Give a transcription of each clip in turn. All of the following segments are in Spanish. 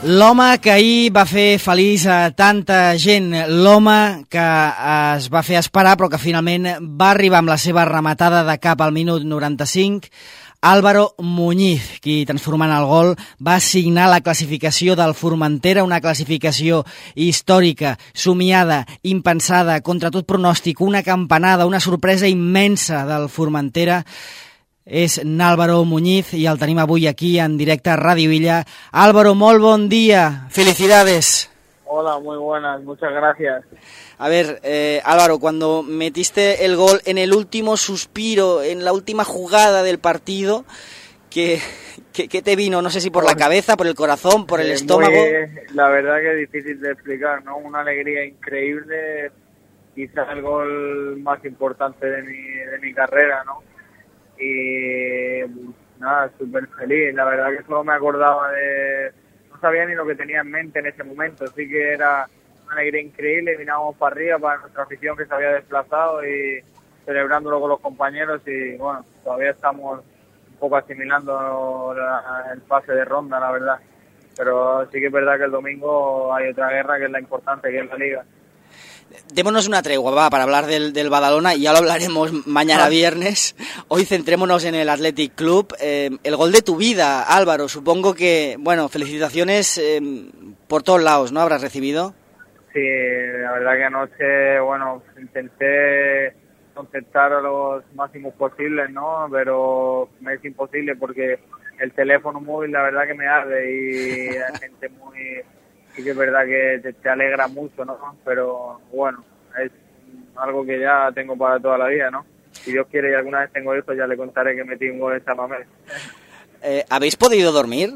L'home que ahir va fer feliç a tanta gent, l'home que es va fer esperar però que finalment va arribar amb la seva rematada de cap al minut 95, Álvaro Muñiz, qui transformant el gol va signar la classificació del Formentera, una classificació històrica, somiada, impensada, contra tot pronòstic, una campanada, una sorpresa immensa del Formentera. És n'Álvaro Muñiz i el tenim avui aquí en directe a Ràdio Illa. Álvaro, molt bon día, felicidades. Hola, muy buenas, muchas gracias. A ver, Álvaro, cuando metiste el gol en el último suspiro, en la última jugada del partido, ¿qué te vino? No sé si por la cabeza, por el corazón, por el estómago. La verdad que es difícil de explicar, ¿no? Una alegría increíble, quizás el gol más importante de mi carrera, ¿no? Y nada, súper feliz. La verdad que solo me acordaba no sabía ni lo que tenía en mente en ese momento, así que era una alegría increíble. Mirábamos para arriba para nuestra afición que se había desplazado y celebrándolo con los compañeros, y bueno, todavía estamos un poco asimilando el pase de ronda, la verdad, pero sí que es verdad que el domingo hay otra guerra que es la importante, que es la Liga. Démonos una tregua, para hablar del Badalona, y ya lo hablaremos mañana viernes. Hoy centrémonos en el Athletic Club. El gol de tu vida, Álvaro, supongo que, bueno, felicitaciones por todos lados, ¿no? ¿Habrás recibido? Sí, la verdad que anoche, bueno, intenté contestar a los máximos posibles, ¿no? Pero me es imposible porque el teléfono móvil, la verdad que me arde y hay gente muy... Sí que es verdad que te alegra mucho, ¿no? Pero bueno, es algo que ya tengo para toda la vida, ¿no? Si Dios quiere y alguna vez tengo hijos, ya le contaré que metí un gol en Samamés. ¿Habéis podido dormir?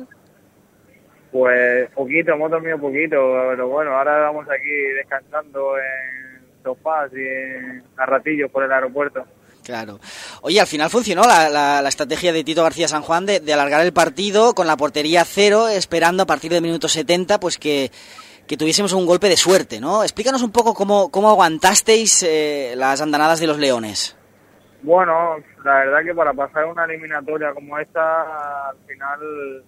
Pues poquito, hemos dormido poquito, pero bueno, ahora vamos aquí descansando en sofás y a ratillos por el aeropuerto. Claro. Oye, al final funcionó la estrategia de Tito García San Juan de alargar el partido con la portería cero, esperando a partir del minuto 70 pues que tuviésemos un golpe de suerte, ¿no? Explícanos un poco cómo aguantasteis las andanadas de los Leones. Bueno, la verdad que para pasar una eliminatoria como esta, al final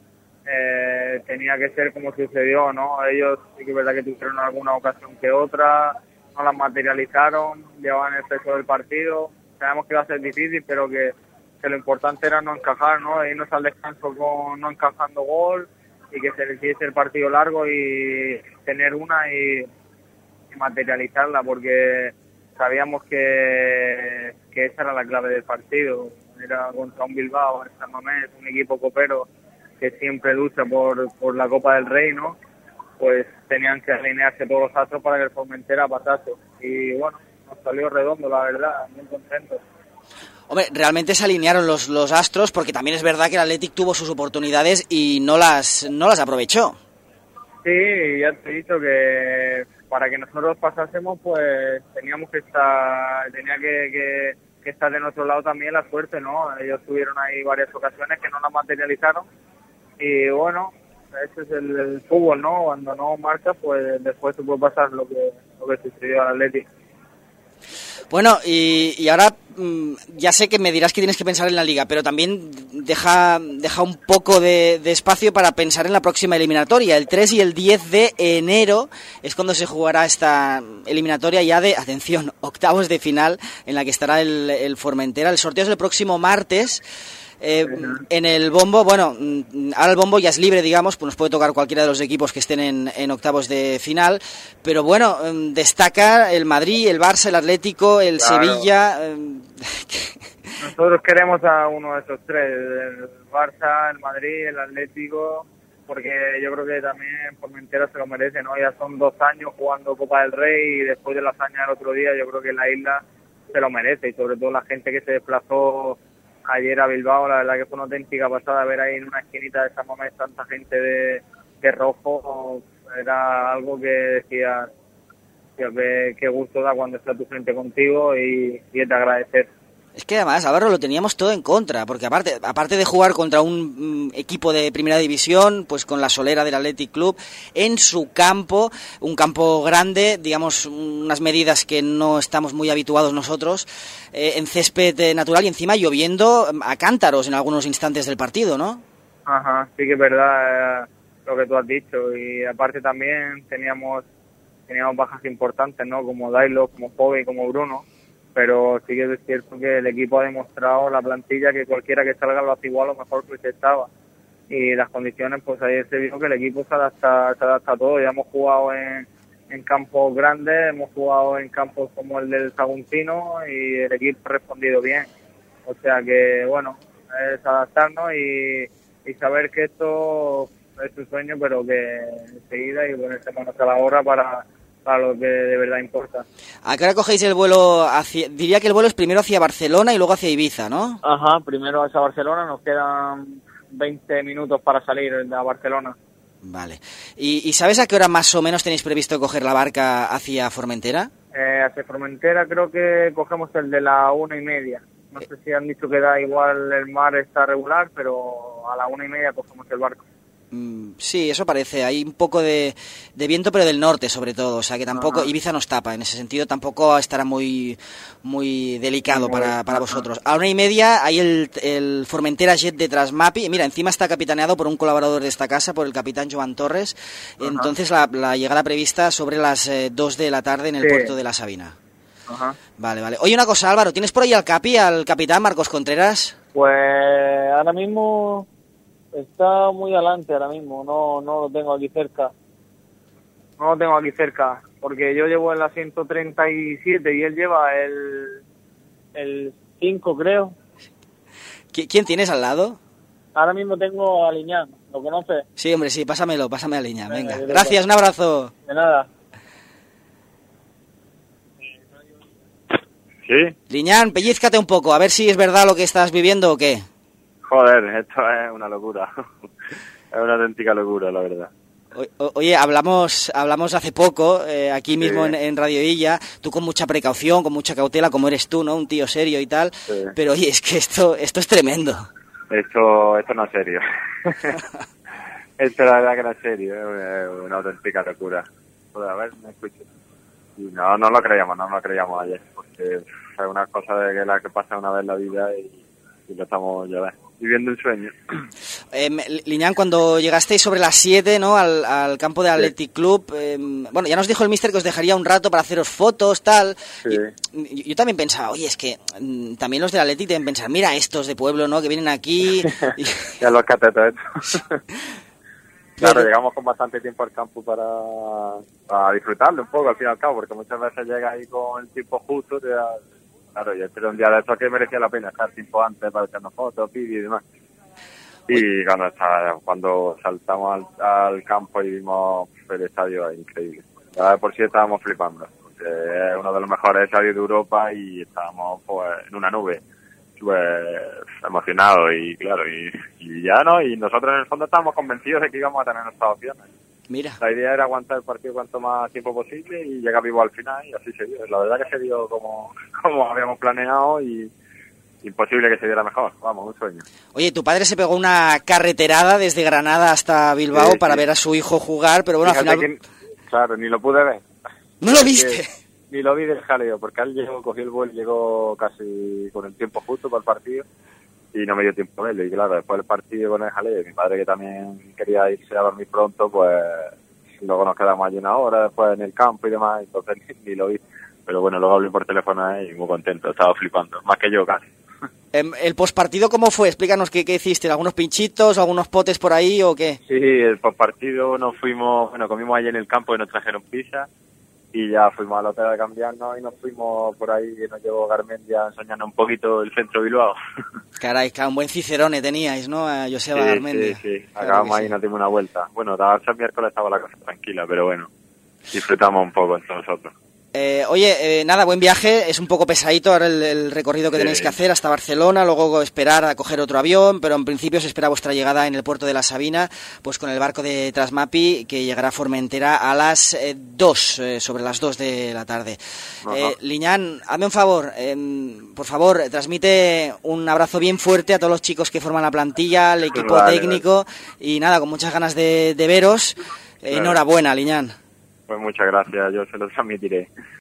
tenía que ser como sucedió, ¿no? Ellos sí que es verdad que tuvieron alguna ocasión que otra, no las materializaron, llevaban el peso del partido. Sabemos que iba a ser difícil, pero que lo importante era no encajar, ¿no? Irnos al descanso con no encajando gol y que se le hiciese el partido largo y tener una y materializarla, porque sabíamos que esa era la clave del partido. Era contra un Bilbao, en San Mamés, un equipo copero que siempre lucha por la Copa del Rey, ¿no? Pues tenían que alinearse todos los astros para que el Formentera pasase. Y bueno, nos salió redondo, la verdad, muy contentos. Hombre, realmente se alinearon los astros, porque también es verdad que el Athletic tuvo sus oportunidades y no las aprovechó. Sí, ya te he dicho que para que nosotros pasásemos, pues teníamos que tenía que estar de nuestro lado también la suerte, ¿no? Ellos tuvieron ahí varias ocasiones que no las materializaron y bueno, ese es el fútbol, ¿no? Cuando no marcas, pues después te puede pasar lo que sucedió al Athletic. Bueno, y ahora ya sé que me dirás que tienes que pensar en la Liga, pero también deja un poco de espacio para pensar en la próxima eliminatoria. El 3 y el 10 de enero es cuando se jugará esta eliminatoria ya de, atención, octavos de final, en la que estará el Formentera. El sorteo es el próximo martes. En el bombo, bueno, ahora el bombo ya es libre, digamos, pues nos puede tocar cualquiera de los equipos que estén en octavos de final, pero bueno, destaca el Madrid, el Barça, el Atlético, el claro. Sevilla. Nosotros queremos a uno de esos tres, el Barça, el Madrid, el Atlético, porque yo creo que también Formentera se lo merece, ¿no? Ya son 2 años jugando Copa del Rey y después de la hazaña del otro día, yo creo que la isla se lo merece, y sobre todo la gente que se desplazó ayer a Bilbao, la verdad que fue una auténtica pasada ver ahí en una esquinita de San Mamés tanta gente de rojo. Era algo que decía qué gusto da cuando está tu gente contigo y es de agradecer. Es que además, Álvaro, lo teníamos todo en contra, porque aparte de jugar contra un equipo de primera división, pues con la solera del Athletic Club, en su campo, un campo grande, digamos, unas medidas que no estamos muy habituados nosotros, en césped natural y encima lloviendo a cántaros en algunos instantes del partido, ¿no? Ajá, sí que es verdad. lo que tú has dicho. Y aparte también teníamos bajas importantes, ¿no? Como Dailo, como Pogba y como Bruno. Pero sí que es cierto que el equipo ha demostrado, la plantilla, que cualquiera que salga lo hace igual o mejor que el que estaba. Y las condiciones, pues ayer se vio que el equipo se adapta a todo. Ya hemos jugado en campos grandes, hemos jugado en campos como el del Saguntino y el equipo ha respondido bien. O sea que, bueno, es adaptarnos y saber que esto es un sueño, pero que enseguida y ponerse manos a la obra para lo que de verdad importa. ¿A qué hora cogéis el vuelo? Diría que el vuelo es primero hacia Barcelona y luego hacia Ibiza, ¿no? Ajá, primero hacia Barcelona, nos quedan 20 minutos para salir a Barcelona. Vale. ¿Y sabes a qué hora más o menos tenéis previsto coger la barca hacia Formentera? Hacia Formentera creo que cogemos el de la 1:30. No sé si han dicho que da igual, el mar está regular, pero a la 1:30 cogemos el barco. Sí, eso parece. Hay un poco de viento, pero del norte sobre todo. O sea que tampoco, Ibiza nos tapa. En ese sentido tampoco estará muy delicado para vosotros. A 1:30 hay el Formentera Jet de Trasmapi. Mira, encima está capitaneado por un colaborador de esta casa, por el capitán Joan Torres. Entonces la llegada prevista sobre las 2 de la tarde en el puerto de La Sabina. Vale. Oye, una cosa, Álvaro, ¿tienes por ahí al capitán Marcos Contreras? Pues ahora mismo está muy adelante, no lo tengo aquí cerca. No lo tengo aquí cerca, porque yo llevo el asiento 37 y él lleva el 5, creo. ¿Quién tienes al lado? Ahora mismo tengo a Liñán, ¿lo conoces? Sí, hombre, sí, pásame a Liñán, venga. Gracias, un abrazo. De nada. ¿Sí? Liñán, pellízcate un poco, a ver si es verdad lo que estás viviendo o qué. Joder, esto es una locura. Es una auténtica locura, la verdad. Oye, hablamos hace poco, aquí mismo en Radio Illa, tú con mucha precaución, con mucha cautela, como eres tú, ¿no? Un tío serio y tal. Sí. Pero oye, es que esto es tremendo. Esto no es serio. Esto la verdad que no es serio, es una auténtica locura. Pues a ver, me escucho. Y no lo creíamos ayer, porque es una cosa de que la que pasa una vez en la vida y lo estamos viviendo un sueño. Liñán, cuando llegasteis sobre las 7, ¿no? al campo del Athletic Club, bueno, ya nos dijo el míster que os dejaría un rato para haceros fotos, tal. Sí. Y yo también pensaba, oye, es que también los del Athletic deben pensar, mira estos de pueblo, ¿no? Que vienen aquí. Ya los catetos estos. Claro, llegamos con bastante tiempo al campo para disfrutarlo un poco, al fin y al cabo, porque muchas veces llega ahí con el tiempo justo, claro, y este era un día de estos que merecía la pena estar tiempo antes para echarnos fotos, vídeos y demás. Y cuando saltamos al campo y vimos el estadio, es increíble. Ya de por sí estábamos flipando, porque es uno de los mejores estadios de Europa y estábamos pues en una nube, emocionados y claro, y ya no, y nosotros en el fondo estábamos convencidos de que íbamos a tener nuestras opciones. Mira. La idea era aguantar el partido cuanto más tiempo posible y llegar vivo al final, y así se dio. La verdad que se dio como habíamos planeado y imposible que se diera mejor. Vamos, un sueño. Oye, tu padre se pegó una carreterada desde Granada hasta Bilbao para ver a su hijo jugar, pero bueno, fíjate al final... claro, ni lo pude ver. ¿No lo viste? Ni lo vi del jaleo, porque él cogió el vuelo y llegó casi con el tiempo justo para el partido y no me dio tiempo a verlo. Y claro, después del partido con el jaleo, mi padre que también quería irse a dormir pronto, pues luego nos quedamos allí una hora después en el campo y demás, entonces ni lo vi. Pero bueno, luego hablé por teléfono y muy contento, estaba flipando, más que yo casi. ¿El postpartido cómo fue? Explícanos qué hiciste, ¿algunos pinchitos, algunos potes por ahí o qué? Sí, el postpartido nos fuimos, comimos allí en el campo y nos trajeron pizza. Y ya fuimos al hotel a cambiarnos y nos fuimos por ahí, que nos llevó Garmendia a enseñarnos un poquito el centro de Bilbao. Caray, un buen cicerone teníais, ¿no? A Joseba Garmendia. Sí. Acabamos ahí y nos dimos una vuelta. Bueno, hasta el miércoles estaba la cosa tranquila, pero bueno, disfrutamos un poco entre nosotros. Nada, buen viaje. Es un poco pesadito ahora el recorrido que tenéis que hacer hasta Barcelona, luego esperar a coger otro avión, pero en principio se espera vuestra llegada en el puerto de La Sabina, pues con el barco de Trasmapi, que llegará a Formentera a las 2, sobre las 2 de la tarde. Liñán, hazme un favor, por favor, transmite un abrazo bien fuerte a todos los chicos que forman la plantilla, al equipo técnico, y nada, con muchas ganas de veros. Enhorabuena, Liñán. Pues muchas gracias, yo se lo transmitiré.